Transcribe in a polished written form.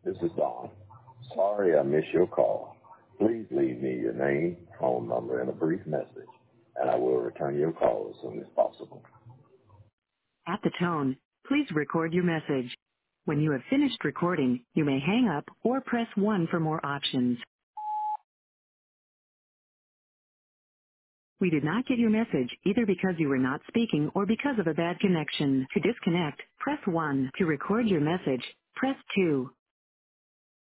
This is Don. Sorry I missed your call. Please leave me your name, phone number, and a brief message, and I will return your call as soon as possible. At the tone, please record your message. When you have finished recording, you may hang up or press 1 for more options. We did not get your message either because you were not speaking or because of a bad connection. To disconnect, press 1. To record your message, press 2.